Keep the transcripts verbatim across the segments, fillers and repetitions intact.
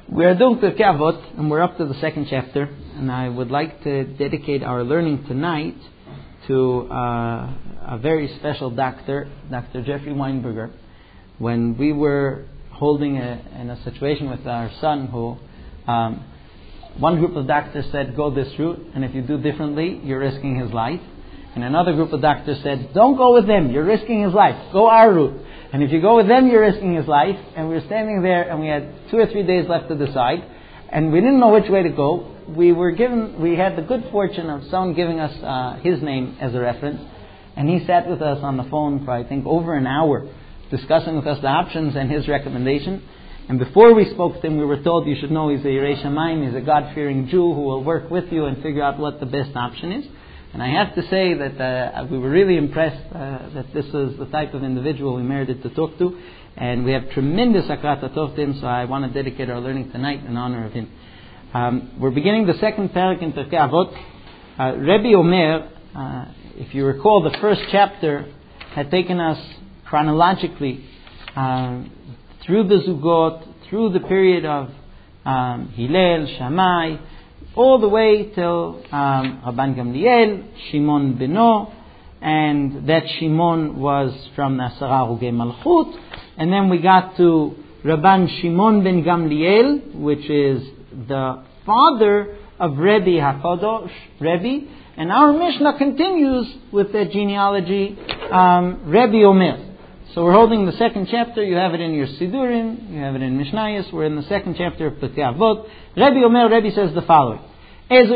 We are doing Pirkei Avot, and we're up to the second chapter, and I would like to dedicate our learning tonight to uh, a very special doctor, Doctor Jeffrey Weinberger. When we were holding a, in a situation with our son who, um, one group of doctors said, go this route, and if you do differently, you're risking his life. And another group of doctors said, don't go with them, you're risking his life, go our route. And if you go with them, you're risking his life. And we were standing there, and we had two or three days left to decide, and we didn't know which way to go. We were given, we had the good fortune of someone giving us uh, his name as a reference, and he sat with us on the phone for, I think, over an hour, discussing with us the options and his recommendation. And before we spoke to him, we were told, you should know he's a Yirei Shamayim, he's a God-fearing Jew who will work with you and figure out what the best option is. And I have to say that uh, we were really impressed uh, that this is the type of individual we merited to talk to. And we have tremendous hakarat hatov to him, so I want to dedicate our learning tonight in honor of him. Um, we're beginning the second parak in Pirkei Avot. Uh, Rebbe Omer, uh, if you recall, the first chapter had taken us chronologically uh, through the Zugot, through the period of um, Hillel, Shammai, all the way till um, Rabban Gamliel, Shimon Beno, and that Shimon was from Asara Rugei Malchut, and then we got to Rabban Shimon ben Gamliel, which is the father of Rebbe HaKadosh, Rebbe, and our Mishnah continues with that genealogy, um, Rebbe Omer. So we're holding the second chapter. You have it in your Sidurim, you have it in Mishnayos. We're in the second chapter of Pirkei Avot. Rebbe Omer, Rebbe says the following. And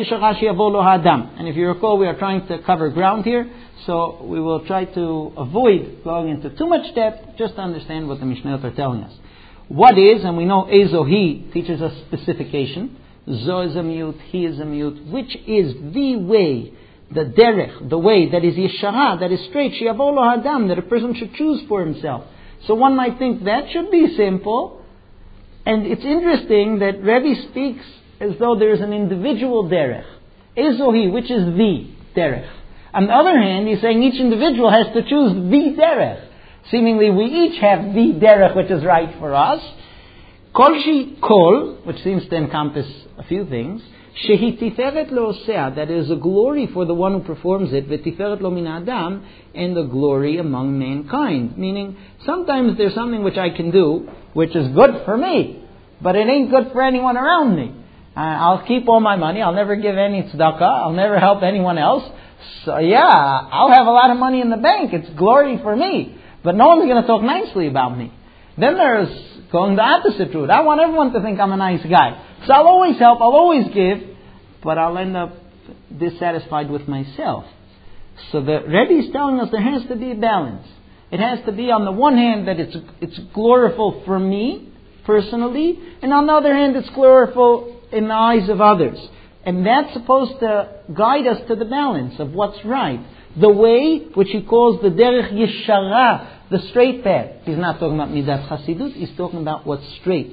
if you recall, we are trying to cover ground here, so we will try to avoid going into too much depth, just to understand what the Mishnayot are telling us. What is, and we know Ezohi teaches us specification. Zo is a mute, he is a mute. Which is the way, the derech, the way that is yeshara, that is straight, sheyavo lo hadam, that a person should choose for himself. So one might think that should be simple. And it's interesting that Rebbe speaks as though there is an individual derech. Ezohi, which is the derech. On the other hand, he's saying each individual has to choose the derech. Seemingly we each have the derech which is right for us. Kol shi kol, which seems to encompass a few things. Shehi tiferet lo osea, that is a glory for the one who performs it, v'tiferet lo min adam, and the glory among mankind. Meaning, sometimes there's something which I can do, which is good for me, but it ain't good for anyone around me. Uh, I'll keep all my money, I'll never give any tzedakah, I'll never help anyone else. So yeah, I'll have a lot of money in the bank, it's glory for me, but no one's going to talk nicely about me. Then there's going the opposite route. I want everyone to think I'm a nice guy. So I'll always help, I'll always give, but I'll end up dissatisfied with myself. So the Rebbe is telling us there has to be a balance. It has to be on the one hand that it's it's gloriful for me personally, and on the other hand it's gloriful in the eyes of others. And that's supposed to guide us to the balance of what's right. The way, which he calls the derech yeshara, the straight path. He's not talking about midat chasidut, he's talking about what's straight.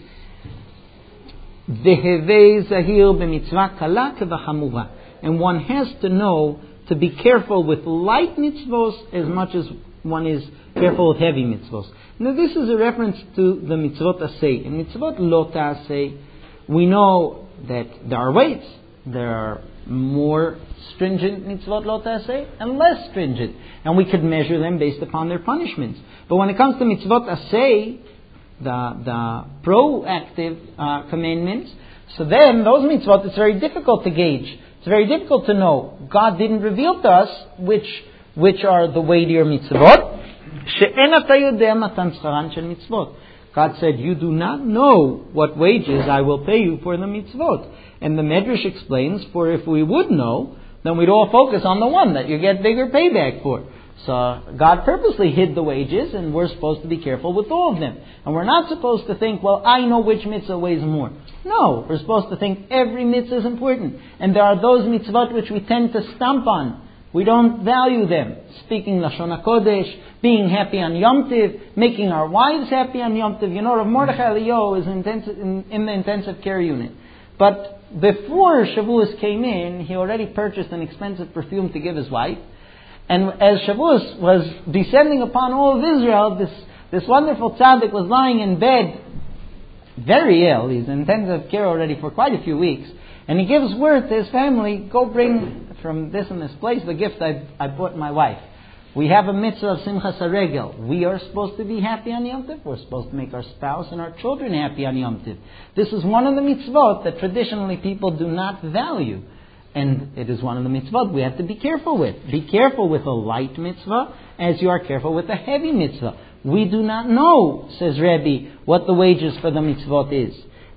Vehevei zahir b'mitzvah kala kevachamura. And one has to know to be careful with light mitzvos as much as one is careful with heavy mitzvos. Now this is a reference to the mitzvot asay. In mitzvot lo ta'aseh, we know that there are weights. There are more stringent mitzvot lo ta'aseh and less stringent. And we could measure them based upon their punishments. But when it comes to mitzvot aseh, the, the proactive uh, commandments, so then those mitzvot, it's very difficult to gauge. It's very difficult to know. God didn't reveal to us which which are the weightier mitzvot. She'en ata yodeh matan scharan shel mitzvot. God said, you do not know what wages I will pay you for the mitzvot. And the Medrash explains, for if we would know, then we'd all focus on the one that you get bigger payback for. So God purposely hid the wages, and we're supposed to be careful with all of them. And we're not supposed to think, well, I know which mitzvah weighs more. No, we're supposed to think every mitzvah is important. And there are those mitzvot which we tend to stomp on. We don't value them. Speaking Lashon HaKodesh, being happy on Yom Tiv, making our wives happy on Yom Tiv. You know, Rav Mordechai Eliyahu is intensive, in, in the intensive care unit. But before Shavuos came in, he already purchased an expensive perfume to give his wife. And as Shavuos was descending upon all of Israel, this, this wonderful tzaddik was lying in bed very ill. He's in intensive care already for quite a few weeks. And he gives word to his family, go bring from this and this place the gift I, I bought my wife. We have a mitzvah of Simchas HaRegel. We are supposed to be happy on Yom Tov. We're supposed to make our spouse and our children happy on Yom Tov. This is one of the mitzvot that traditionally people do not value. And it is one of the mitzvot we have to be careful with. Be careful with a light mitzvah as you are careful with a heavy mitzvah. We do not know, says Rebbe, what the wages for the mitzvot is.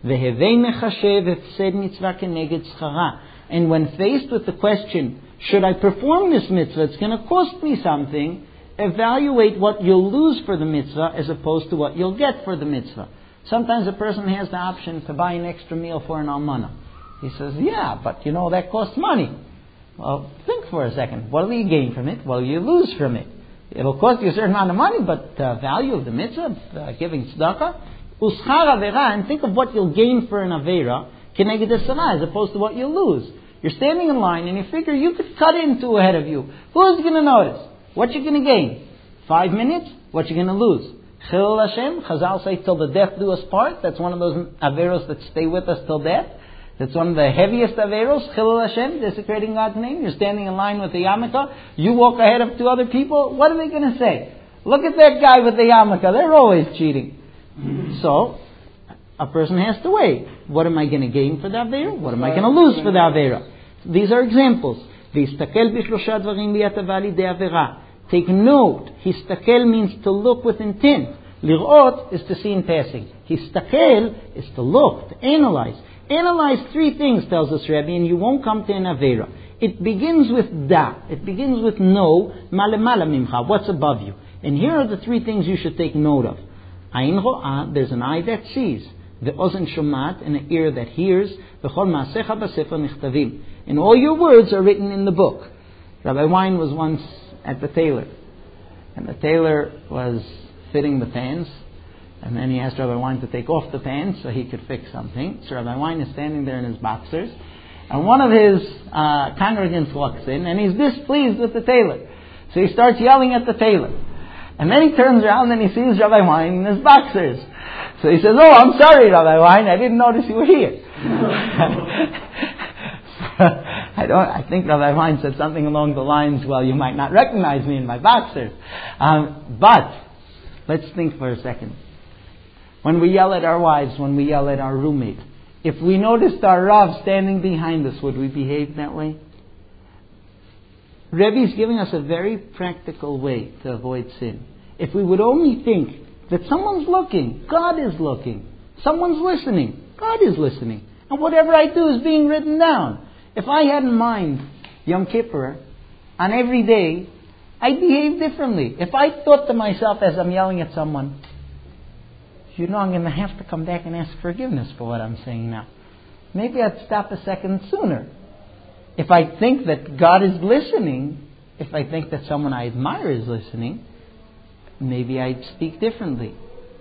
And when faced with the question, should I perform this mitzvah? It's going to cost me something. Evaluate what you'll lose for the mitzvah as opposed to what you'll get for the mitzvah. Sometimes a person has the option to buy an extra meal for an almana. He says, yeah, but you know, that costs money. Well, think for a second. What will you gain from it? What will you lose from it? It'll cost you a certain amount of money, but the value of the mitzvah, uh, giving tzedakah, uschar avera, and think of what you'll gain for an avera, keneged esara, as opposed to what you'll lose. You're standing in line and you figure you could cut in two ahead of you. Who's going to notice? What you going to gain? Five minutes? What you going to lose? Chilul Hashem, Chazal say, till the death do us part. That's one of those averos that stay with us till death. That's one of the heaviest averos, Chilul Hashem, desecrating God's name. You're standing in line with the yarmulke. You walk ahead of two other people. What are they going to say? Look at that guy with the yarmulke. They're always cheating. So, a person has to weigh. What am I going to gain for the avera? What am I going to lose for the avera? These are examples. Take note. Histakel means to look with intent. Lirot is to see in passing. Histakel is to look, to analyze. Analyze three things, tells us Rebbe, and you won't come to an avera. It begins with da. It begins with no, malemala mimcha, what's above you. And here are the three things you should take note of. Ayin ro'ah, there's an eye that sees. The ozen shomat, and an ear that hears. V'chol ma'asecha b'sefer nichtavim. And all your words are written in the book. Rabbi Wein was once at the tailor. And the tailor was fitting the pants. And then he asked Rabbi Wein to take off the pants so he could fix something. So Rabbi Wein is standing there in his boxers. And one of his uh, congregants walks in and he's displeased with the tailor. So he starts yelling at the tailor. And then he turns around and he sees Rabbi Wein in his boxers. So he says, oh, I'm sorry, Rabbi Wein, I didn't notice you were here. I don't. I think Rabbi Wein said something along the lines, well, you might not recognize me in my boxers. Um, but, let's think for a second. When we yell at our wives, when we yell at our roommate, if we noticed our Rav standing behind us, would we behave that way? Rebbe is giving us a very practical way to avoid sin. If we would only think that someone's looking, God is looking, someone's listening, God is listening, and whatever I do is being written down. If I had in mind Yom Kippur, on every day, I'd behave differently. If I thought to myself as I'm yelling at someone, you know, I'm going to have to come back and ask forgiveness for what I'm saying now. Maybe I'd stop a second sooner. If I think that God is listening, if I think that someone I admire is listening, maybe I'd speak differently.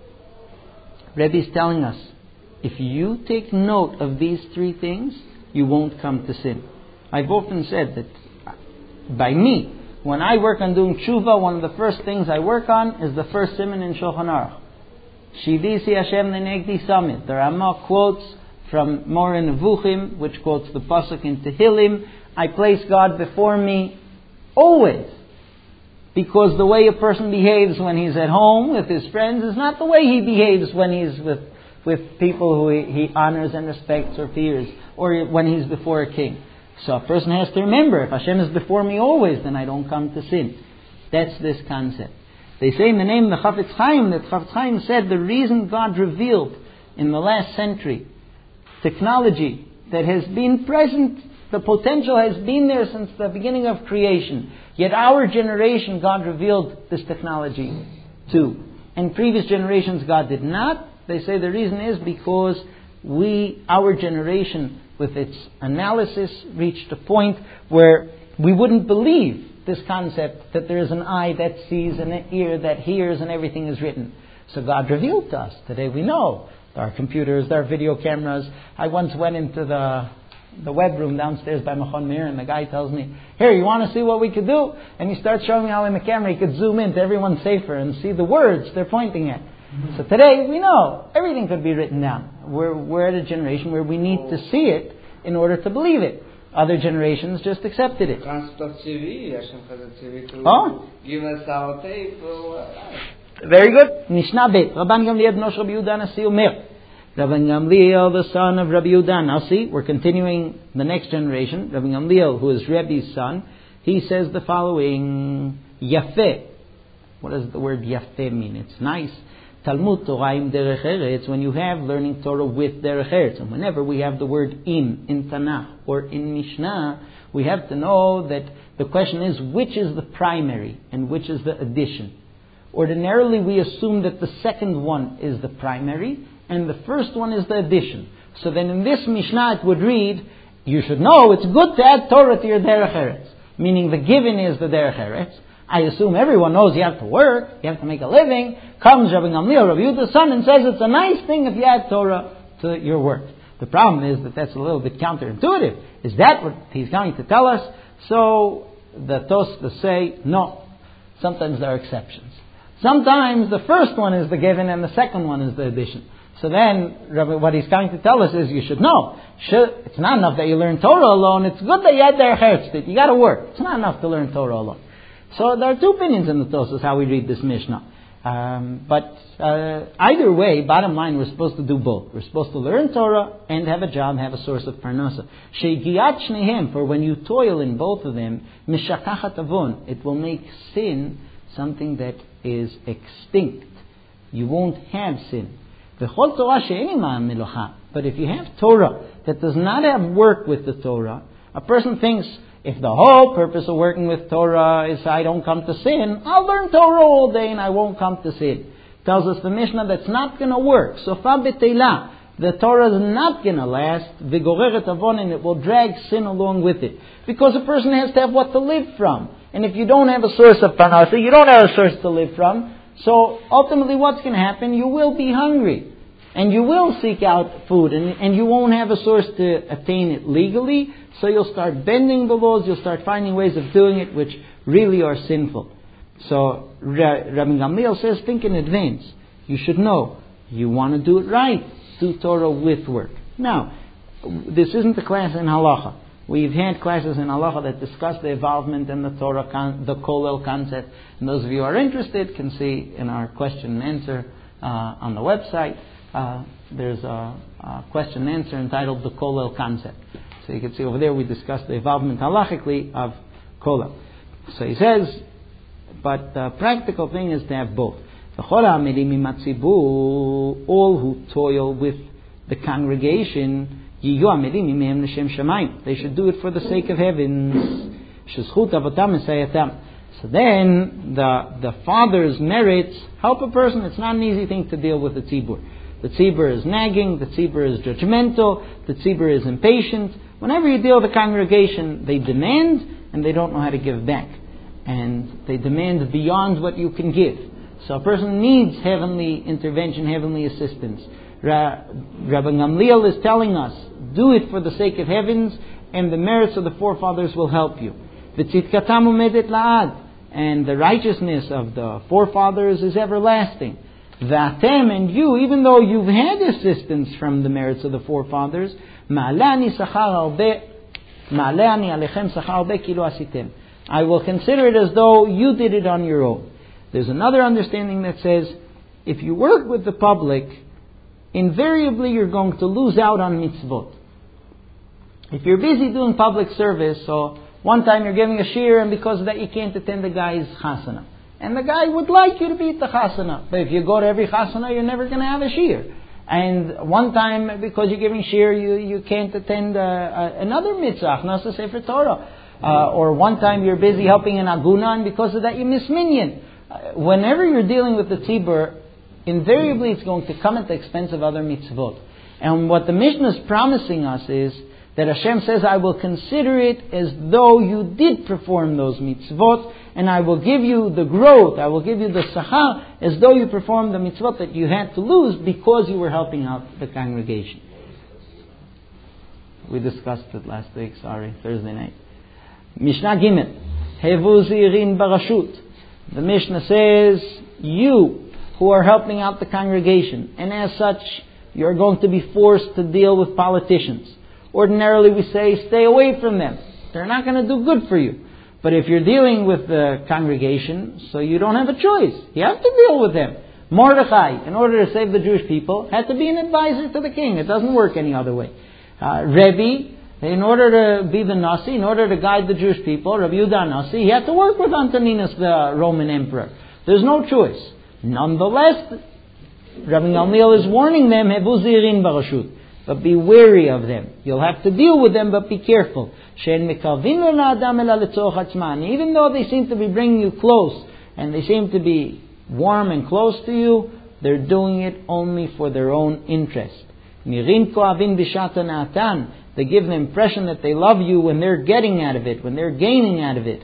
Rebbe is telling us, if you take note of these three things, you won't come to sin. I've often said that by me, when I work on doing tshuva, one of the first things I work on is the first siman in Shulchan Aruch. Shivisi Hashem Lenegdi Samit. The Ramah quotes from Moreh Nevuchim, which quotes the pasuk in Tehillim. I place God before me always, because the way a person behaves when he's at home with his friends is not the way he behaves when he's with with people who he, he honors and respects or fears, or when he's before a king. So a person has to remember, if Hashem is before me always, then I don't come to sin. That's this concept. They say in the name of the Chafetz Chaim that Chafetz Chaim said the reason God revealed in the last century technology that has been present, the potential has been there since the beginning of creation. Yet our generation, God revealed this technology to. And previous generations, God did not. They say the reason is because we, our generation, with its analysis, reached a point where we wouldn't believe this concept that there is an eye that sees and an ear that hears and everything is written. So God revealed to us. Today we know. There are computers, there are video cameras. I once went into the the web room downstairs by Machon Meir, and the guy tells me, here, you want to see what we could do? And he starts showing me how in the camera he could zoom in to everyone's sefer and see the words they're pointing at. So today we know everything could be written down. We're, we're at a generation where we need to see it in order to believe it. Other generations just accepted it. Oh? Give us our tape. Very good. Mishnah Bet. Rabban Gamliel b'no Rabbi Yehuda Nasi Omer. Rabban Gamliel, the son of Rabbi Yehuda. Now see, we're continuing the next generation. Rabban Gamliel, who is Rebbe's son, he says the following: Yafeh. What does the word Yafeh mean? It's nice. Talmud Torah im derech eretz, when you have learning Torah with derech eretz. And whenever we have the word im in Tanakh or in Mishnah, we have to know that the question is, which is the primary and which is the addition? Ordinarily, we assume that the second one is the primary and the first one is the addition. So then in this Mishnah it would read, you should know it's good to add Torah to your derech eretz. Meaning the given is the derech eretz. I assume everyone knows you have to work, you have to make a living. Comes Rabbi Gamliel, Rabbi Yehuda's son, and says it's a nice thing if you add Torah to your work. The problem is that that's a little bit counterintuitive. Is that what he's going to tell us? So the Tosfos say, no. Sometimes there are exceptions. Sometimes the first one is the given and the second one is the addition. So then, what he's going to tell us is you should know. It's not enough that you learn Torah alone. It's good that you add derech eretz, that you got to work. It's not enough to learn Torah alone. So there are two opinions in the Tosfos how we read this Mishnah. Um, but uh, either way, bottom line, we're supposed to do both. We're supposed to learn Torah and have a job, have a source of parnasa. Shegiat shnehem, for when you toil in both of them, mishakachat avon, it will make sin something that is extinct. You won't have sin. V'chol Torah she'eni ma'am melocha. But if you have Torah that does not have work with the Torah, a person thinks, if the whole purpose of working with Torah is I don't come to sin, I'll learn Torah all day and I won't come to sin. Tells us the Mishnah that's not going to work. Sofa b'teila, the Torah is not going to last. V'goreret avon, and it will drag sin along with it. Because a person has to have what to live from. And if you don't have a source of parnasa, you don't have a source to live from. So ultimately what's going to happen? You will be hungry. And you will seek out food. And, and you won't have a source to attain it legally. So you'll start bending the laws, you'll start finding ways of doing it which really are sinful. So Rabbi Gamliel says, think in advance. You should know. You want to do it right. Do Torah with work. Now, this isn't a class in halacha. We've had classes in halacha that discuss the involvement in the Torah, con- the Kolel concept. And those of you who are interested can see in our question and answer uh, on the website. Uh, there's a, a question and answer entitled the Kolel concept. So you can see over there we discussed the involvement halachically of Kolel. So he says, but the practical thing is to have both. All who toil with the congregation, they should do it for the sake of heavens. So then the, the father's merits help a person. It's not an easy thing to deal with the tzibur. The tzibur is nagging, the tzibur is judgmental, the tzibur is impatient. Whenever you deal with the congregation, they demand and they don't know how to give back. And they demand beyond what you can give. So a person needs heavenly intervention, heavenly assistance. Ra- Rabbi Gamliel is telling us, do it for the sake of heavens and the merits of the forefathers will help you. V'tzidkatam umedet la'ad. And the righteousness of the forefathers is everlasting. V'atem, and you, even though you've had assistance from the merits of the forefathers, ma'alani sachar albe, ma'alani alechem sachar albe kilo asitem. I will consider it as though you did it on your own. There's another understanding that says, if you work with the public, invariably you're going to lose out on mitzvot. If you're busy doing public service, so one time you're giving a shir and because of that you can't attend the guy's chasana. And the guy would like you to be at the chasana. But if you go to every chasana, you're never going to have a shir. And one time, because you're giving shir, you, you can't attend uh, uh, another mitzvah, Achnasa Sefer Torah. Uh, or one time you're busy helping an aguna, and because of that you miss minyan. Uh, whenever you're dealing with the tzibur, invariably it's going to come at the expense of other mitzvot. And what the Mishnah is promising us is that Hashem says, I will consider it as though you did perform those mitzvot, and I will give you the growth, I will give you the sachar, as though you performed the mitzvot that you had to lose because you were helping out the congregation. We discussed it last week, sorry, Thursday night. Mishnah Gimel, Hevu Zirin Barashut. The Mishnah says, you who are helping out the congregation. And as such, you're going to be forced to deal with politicians. Ordinarily we say, stay away from them. They're not going to do good for you. But if you're dealing with the congregation, so you don't have a choice. You have to deal with them. Mordechai, in order to save the Jewish people, had to be an advisor to the king. It doesn't work any other way. Uh, Rebbe, in order to be the Nasi, in order to guide the Jewish people, Rabbi Yehuda Nasi, he had to work with Antoninus, the Roman emperor. There's no choice. Nonetheless, Rabbi Gamliel is warning them, Hebu zirin barashut, but be wary of them. You'll have to deal with them, but be careful. Even though they seem to be bringing you close, and they seem to be warm and close to you, they're doing it only for their own interest. They give the impression that they love you when they're getting out of it, when they're gaining out of it.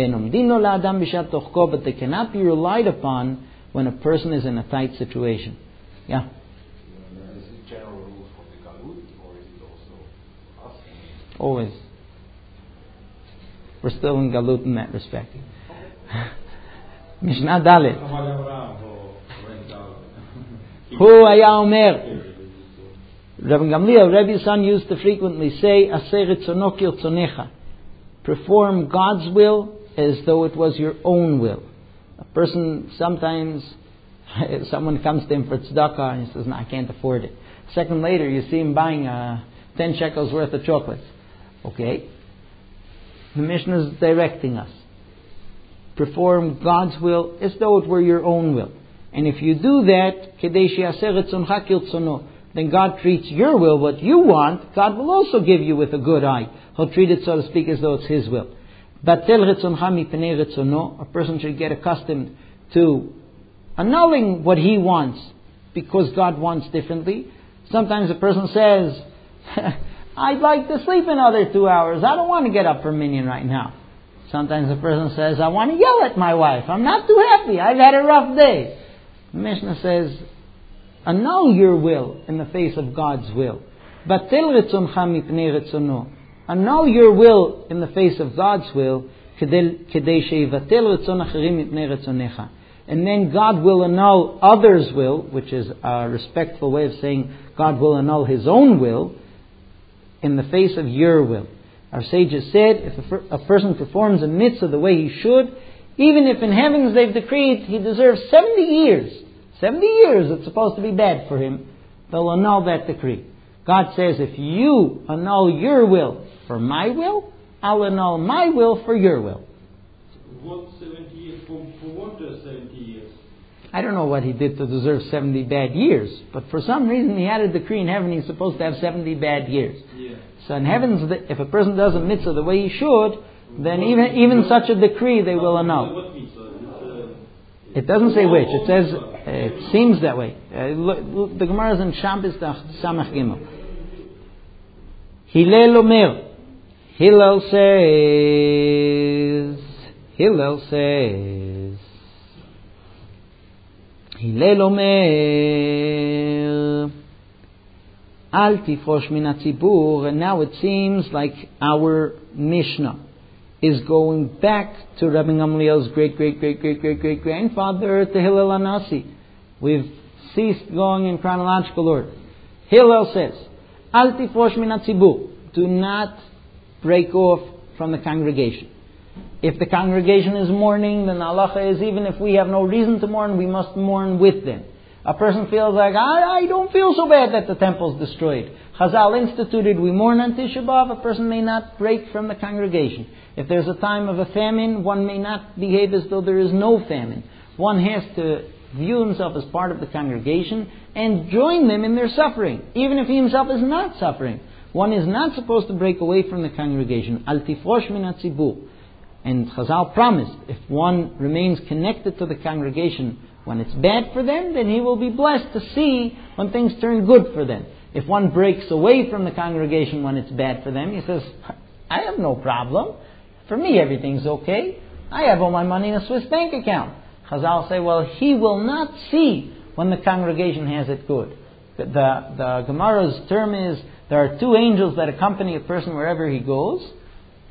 But they cannot be relied upon when a person is in a tight situation. Yeah? Is it general rules for the Galut, or is it also us? Always. We're still in Galut in that respect. Mishnah Dalet. Hu haya omer. Rabbi Gamliel, Rebbe's son, used to frequently say, Aseh ritzono kirtzonecha. Perform God's will as though it was your own will. A person, sometimes, someone comes to him for tzedakah and he says, no, I can't afford it. A second later, you see him buying uh, ten shekels worth of chocolates. Okay? The Mishnah is directing us. Perform God's will as though it were your own will. And if you do that, kedei she'aseh ritzoncha kirtzono, then God treats your will, what you want, God will also give you with a good eye. He'll treat it, so to speak, as though it's His will. Batel ritzoncha mipnei ritzono, a person should get accustomed to annulling what he wants because God wants differently. Sometimes a person says, I'd like to sleep another two hours. I don't want to get up for minyan right now. Sometimes a person says, I want to yell at my wife. I'm not too happy. I've had a rough day. The Mishnah says, annul your will in the face of God's will. Batel ritzoncha mipnei ritzono. Annul your will in the face of God's will. Kedei sheyivatel ritzon acherim mipnei ritzonecha. And then God will annul others' will, which is a respectful way of saying God will annul His own will in the face of your will. Our sages said, if a, a person performs a mitzvah the way he should, even if in heavens they've decreed he deserves seventy years, seventy years it's supposed to be bad for him, they'll annul that decree. God says, if you annul your will for my will, I'll annul my will for your will. What seventy years? For, for what uh, seventy years? I don't know what he did to deserve seventy bad years, but for some reason he had a decree in heaven he's supposed to have seventy bad years. Yeah. So in heavens, if a person does a mitzvah the way he should, then even even such a decree they will annul. What mitzvah? It doesn't say which. It says, uh, it seems that way. Uh, look, the Gemara is in Shabbos Samach Gimel. Hillel Omer. Hillel says, Hillel says, Hillel Omer, Al tifrosh min hatzibur. And now it seems like our Mishnah is going back to Rabbi Gamliel's great, great, great, great, great, great grandfather, to Hillel Anasi. We've ceased going in chronological order. Hillel says, Al tifrosh min hatzibur. Do not break off from the congregation. If the congregation is mourning, then the halacha is even if we have no reason to mourn, we must mourn with them. A person feels like, I, I don't feel so bad that the temple is destroyed. Chazal instituted, we mourn on Tisha B'Av. A person may not break from the congregation. If there's a time of a famine, one may not behave as though there is no famine. One has to view himself as part of the congregation and join them in their suffering, even if he himself is not suffering. One is not supposed to break away from the congregation. Al tifrosh min hatzibur. And Chazal promised, if one remains connected to the congregation when it's bad for them, then he will be blessed to see when things turn good for them. If one breaks away from the congregation when it's bad for them, he says, I have no problem. For me, everything's okay. I have all my money in a Swiss bank account. Chazal say, well, he will not see when the congregation has it good. The, the, the Gemara's term is, there are two angels that accompany a person wherever he goes,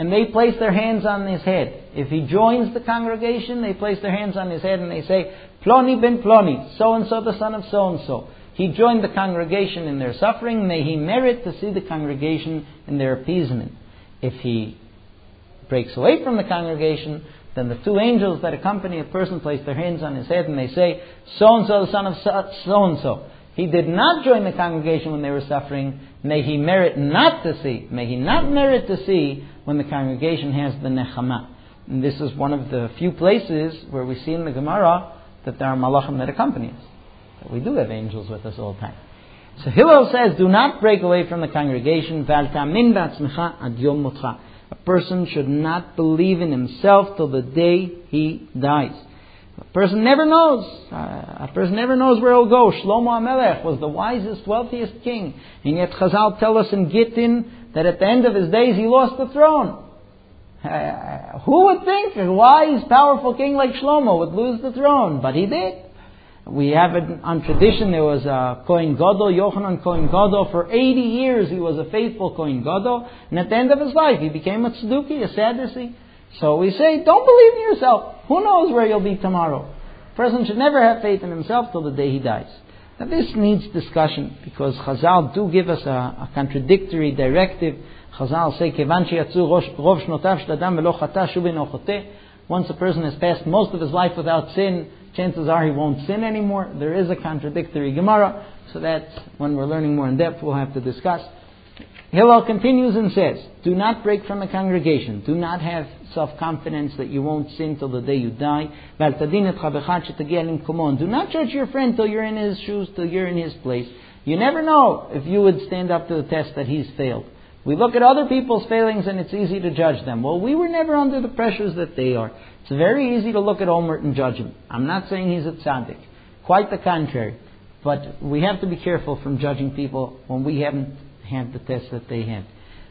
and they place their hands on his head. If he joins the congregation, they place their hands on his head and they say, Ploni ben Ploni, so-and-so the son of so-and-so. He joined the congregation in their suffering, may he merit to see the congregation in their appeasement. If he breaks away from the congregation, then the two angels that accompany a person place their hands on his head and they say, so-and-so the son of so-and-so. He did not join the congregation when they were suffering, may he merit not to see, may he not merit to see when the congregation has the nechama. And this is one of the few places where we see in the Gemara that there are malachim that accompany us. That we do have angels with us all the time. So Hillel says, do not break away from the congregation. A person should not believe in himself till the day he dies. A person never knows. Uh, a person never knows where he'll go. Shlomo HaMelech was the wisest, wealthiest king. And yet Chazal tell us in Gittin that at the end of his days he lost the throne. Uh, who would think a wise, powerful king like Shlomo would lose the throne? But he did. We have it on tradition, there was a Kohen Gadol, Yochanan Kohen Gadol. For eighty years he was a faithful Kohen Gadol. And at the end of his life he became a Tzduki, a Sadducee. So we say, don't believe in yourself. Who knows where you'll be tomorrow? A person should never have faith in himself till the day he dies. Now this needs discussion because Chazal do give us a, a contradictory directive. Chazal say, Kevan sheyatzu rov shnotav shel adam velo chata shuv eno choteh. Once a person has passed most of his life without sin, chances are he won't sin anymore. There is a contradictory Gemara, so that's when we're learning more in depth we'll have to discuss. Hillel continues and says, do not break from the congregation. Do not have self-confidence that you won't sin till the day you die. Do not judge your friend till you're in his shoes, till you're in his place. You never know if you would stand up to the test that he's failed. We look at other people's failings and it's easy to judge them. Well, we were never under the pressures that they are. It's very easy to look at Omer and judge him. I'm not saying he's a tzaddik. Quite the contrary. But we have to be careful from judging people when we haven't had the test that they have.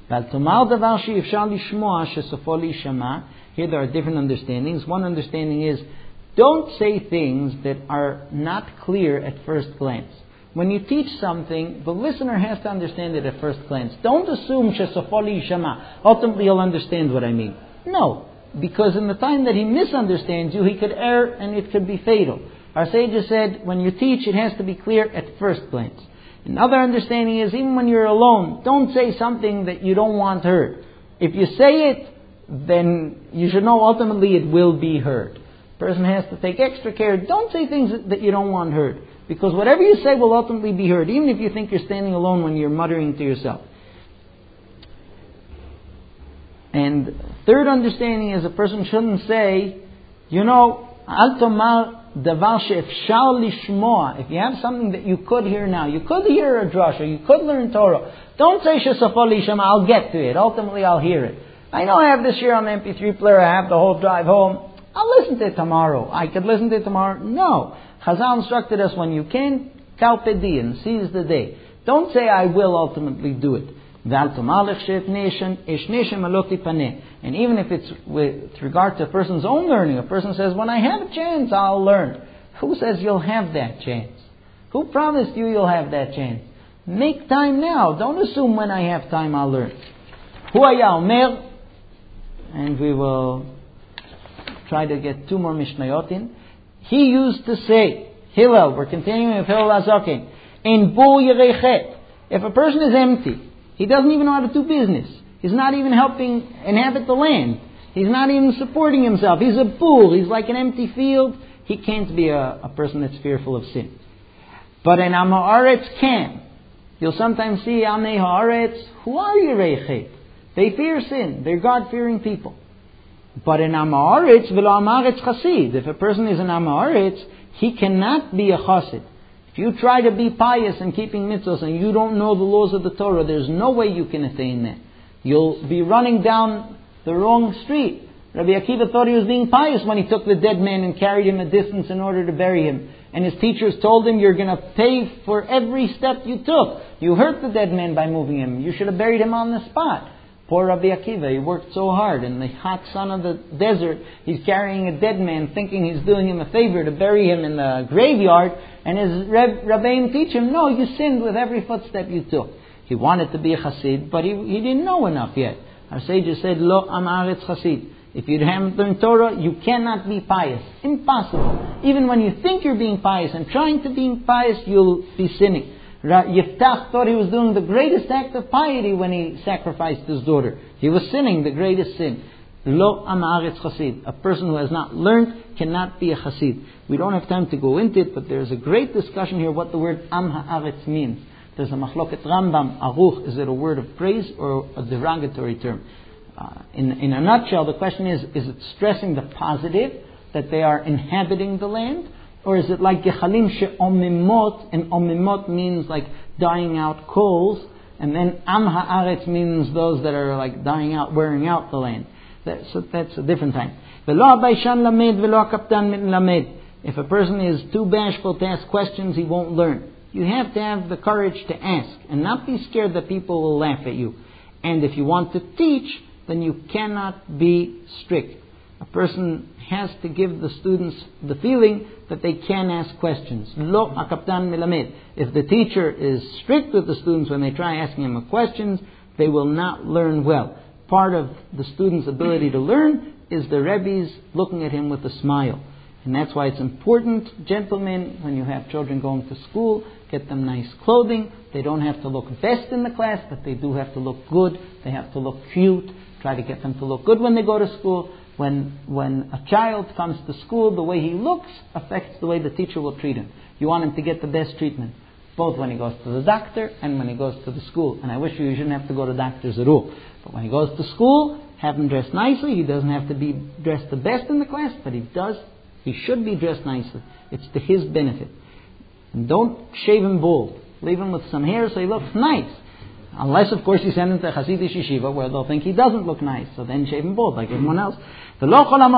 Here there are different understandings. One understanding is, don't say things that are not clear at first glance. When you teach something, the listener has to understand it at first glance. Don't assume shesofoli shama. Ultimately, he'll understand what I mean. No, because in the time that he misunderstands you, he could err and it could be fatal. Our sages said, when you teach, it has to be clear at first glance. Another understanding is, even when you're alone, don't say something that you don't want heard. If you say it, then you should know ultimately it will be heard. A person has to take extra care. Don't say things that you don't want heard. Because whatever you say will ultimately be heard, even if you think you're standing alone when you're muttering to yourself. And third understanding is a person shouldn't say, you know, al tomar davar she'efshar lishmoa. If you have something that you could hear now, you could hear a drasha, you could learn Torah. Don't say shesafo lishma, I'll get to it. Ultimately, I'll hear it. I know I have this here on the M P three player. I have the whole drive home. I'll listen to it tomorrow. I could listen to it tomorrow. No. Chazal instructed us, when you can, carpe diem, seize the day. Don't say, I will ultimately do it. And even if it's with regard to a person's own learning, a person says, when I have a chance, I'll learn. Who says you'll have that chance? Who promised you you'll have that chance? Make time now. Don't assume when I have time, I'll learn. Hu haya omer, and we will try to get two more Mishnayot in. He used to say, Hillel, we're continuing with Hillel HaZaken, in bu yirechet. If a person is empty, he doesn't even know how to do business. He's not even helping inhabit the land. He's not even supporting himself. He's a bull. He's like an empty field. He can't be a, a person that's fearful of sin. But an Am Haaretz can. You'll sometimes see Amei Haaretz who are yirechet. They fear sin. They're God-fearing people. But an Am Haaretz v'lo Am Haaretz chasid. If a person is an Am Haaretz, he cannot be a chassid. If you try to be pious and keeping mitzvahs and you don't know the laws of the Torah, there's no way you can attain that. You'll be running down the wrong street. Rabbi Akiva thought he was being pious when he took the dead man and carried him a distance in order to bury him. And his teachers told him, you're going to pay for every step you took. You hurt the dead man by moving him. You should have buried him on the spot. Poor Rabbi Akiva, he worked so hard. In the hot sun of the desert, he's carrying a dead man, thinking he's doing him a favor to bury him in the graveyard. And his Reb, Rabbeim teach him, no, you sinned with every footstep you took. He wanted to be a chassid, but he, he didn't know enough yet. Our sages said, Lo am haaretz chasid. If you haven't learned Torah, you cannot be pious. Impossible. Even when you think you're being pious and trying to be pious, you'll be sinning. Yiftach thought he was doing the greatest act of piety when he sacrificed his daughter. He was sinning the greatest sin. Lo am haaretz chasid. A person who has not learned cannot be a chasid. We don't have time to go into it, but there's a great discussion here what the word am haaretz means. There's a machloket Rambam, Aruch, is it a word of praise or a derogatory term? Uh, in, in a nutshell, the question is, is it stressing the positive, that they are inhabiting the land? Or is it like Gechalim she'omimot, and omimot means like dying out coals, and then am haaretz means those that are like dying out, wearing out the land. That, so that's a different time. V'lo ha'baishan lamed, v'lo ha'kaptan min lamed. If a person is too bashful to ask questions, he won't learn. You have to have the courage to ask, and not be scared that people will laugh at you. And if you want to teach, then you cannot be strict. A person has to give the students the feeling that they can ask questions. Lo akaptan melamed. If the teacher is strict with the students when they try asking them questions, they will not learn well. Part of the student's ability to learn is the Rebbe's looking at him with a smile. And that's why it's important, gentlemen, when you have children going to school, get them nice clothing. They don't have to look best in the class, but they do have to look good. They have to look cute. Try to get them to look good when they go to school. When when a child comes to school, the way he looks affects the way the teacher will treat him. You want him to get the best treatment, both when he goes to the doctor and when he goes to the school. And I wish you shouldn't have to go to doctors at all. But when he goes to school, have him dressed nicely. He doesn't have to be dressed the best in the class, but he does. He should be dressed nicely. It's to his benefit. And don't shave him bald. Leave him with some hair so he looks nice. Unless, of course, you send him to Hasidic yeshiva where they'll think he doesn't look nice. So then shave him bald like everyone else. And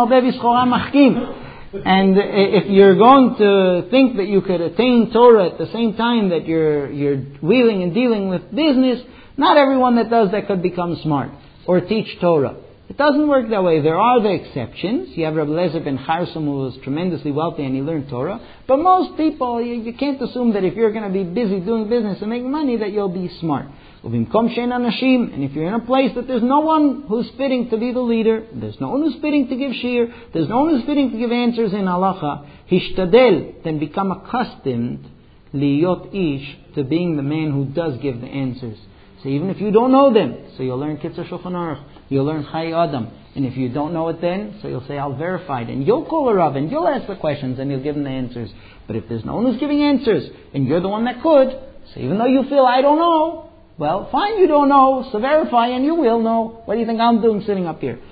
if you're going to think that you could attain Torah at the same time that you're you're wheeling and dealing with business, not everyone that does that could become smart or teach Torah. It doesn't work that way. There are the exceptions. You have Rabbi Lezer ben Charsum, who was tremendously wealthy and he learned Torah. But most people, you, you can't assume that if you're going to be busy doing business and making money that you'll be smart. And if you're in a place that there's no one who's fitting to be the leader, there's no one who's fitting to give shir, there's no one who's fitting to give answers in halacha, hishtadel, then become accustomed, liyot ish, to being the man who does give the answers. So even if you don't know them, so you'll learn Kitzur Shulchan Aruch, you'll learn Chai Adam, and if you don't know it then, so you'll say, I'll verify it, and you'll call a Rav, and you'll ask the questions, and you'll give them the answers. But if there's no one who's giving answers, and you're the one that could, so even though you feel, I don't know, well, fine, you don't know, so verify, and you will know. What do you think I'm doing sitting up here?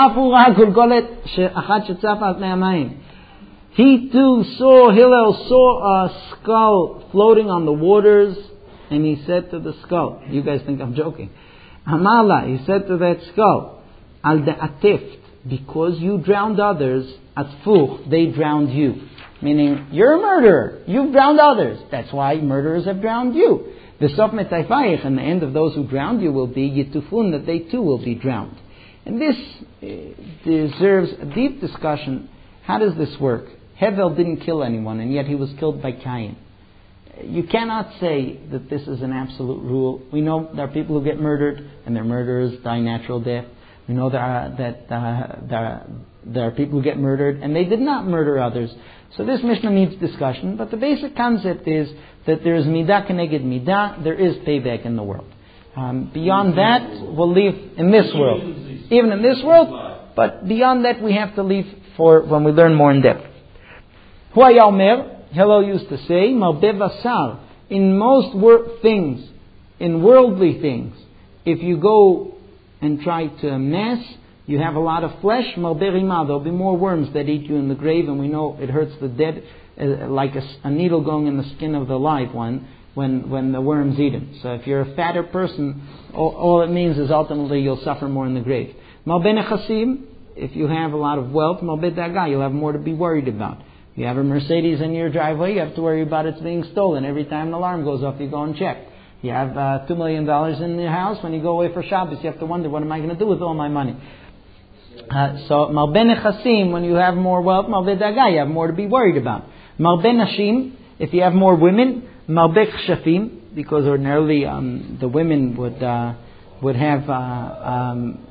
He too saw, Hillel saw a skull floating on the waters, and he said to the skull, you guys think I'm joking, Hamala, he said to that skull, Al da'atift, because you drowned others, atfuch, they drowned you. Meaning, you're a murderer, you've drowned others. That's why murderers have drowned you. The sof metayfayich, and the end of those who drowned you will be yitufun, that they too will be drowned. And this uh, deserves a deep discussion. How does this work? Hevel didn't kill anyone, and yet he was killed by Cain. You cannot say that this is an absolute rule. We know there are people who get murdered, and their murderers die natural death. We know there are, that uh, there, are, there are people who get murdered, and they did not murder others. So this Mishnah needs discussion, but the basic concept is that there is midah keneged midah, there is payback in the world. Um, beyond that, we'll leave in this world. Even in this world, but beyond that we have to leave for when we learn more in depth. Huaya Omer, Hillel used to say, Marbeh Basar, in most wor- things, in worldly things, if you go and try to amass, you have a lot of flesh, Marbeh Rimah, there'll be more worms that eat you in the grave, and we know it hurts the dead uh, like a, a needle going in the skin of the live one when, when the worms eat him. So if you're a fatter person, all, all it means is ultimately you'll suffer more in the grave. Marbeh Nechasim, if you have a lot of wealth, Marbeh Daga, you'll have more to be worried about. You have a Mercedes in your driveway, you have to worry about it being stolen. Every time an alarm goes off, you go and check. You have uh, two million dollars in your house. When you go away for Shabbos, you have to wonder, what am I going to do with all my money? Uh, so, Marbeh Nechasim, when you have more wealth, Marbeh Daga, you have more to be worried about. Marbeh Nashim, if you have more women, Marbeh Chshafim, because ordinarily um, the women would uh, would have uh, um,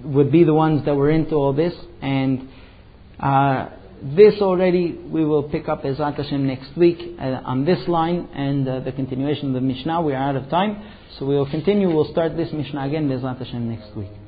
would be the ones that were into all this. And uh, this already we will pick up Ezrat Hashem next week uh, on this line and uh, the continuation of the Mishnah. We are out of time, so we will continue. We'll start this Mishnah again Ezrat Hashem next week.